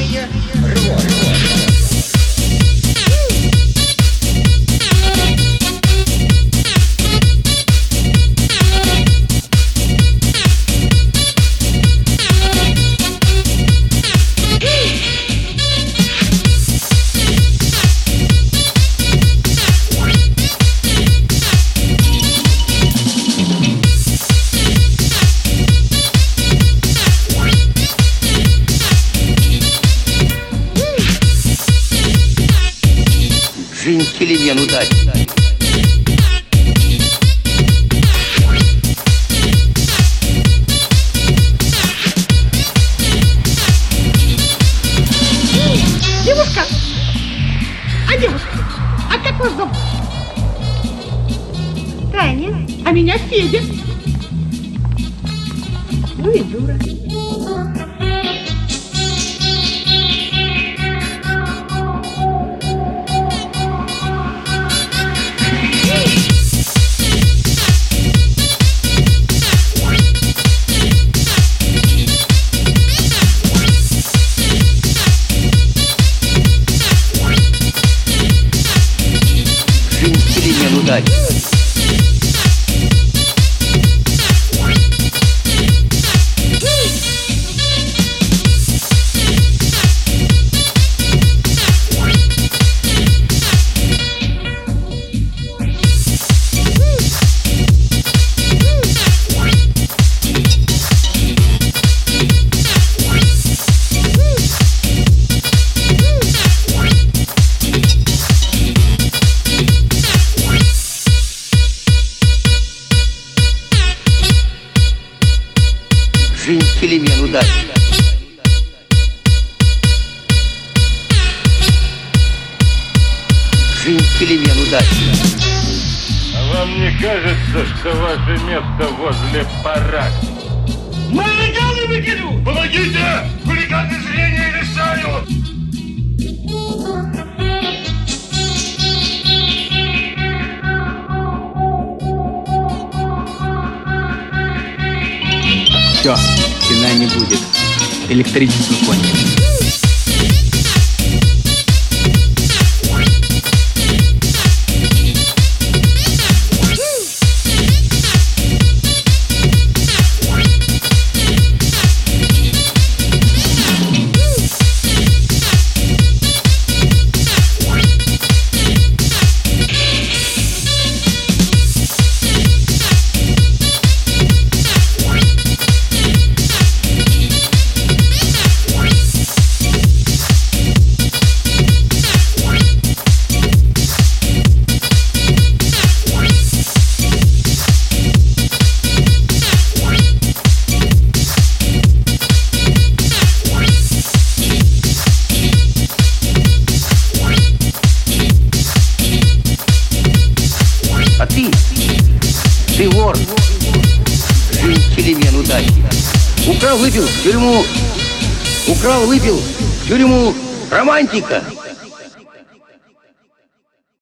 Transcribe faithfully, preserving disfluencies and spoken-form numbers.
Ощущение рвоты. Джентльмен удачи. Девушка! А девушка? А как вас зовут? Таня. А меня Федя. Ну и дура. Джентльмен удачи. Джентльмен удачи. Джентльмен удачи. А вам не кажется, что ваше место возле парад? Мы легалы выкину! Помогите! Хулиганы зрения лишают! Все, кино не будет. Электричество кончилось. А ты, ты вор, джентльмен удачи. Украл, выпил, в тюрьму. Украл, выпил, в тюрьму. Романтика.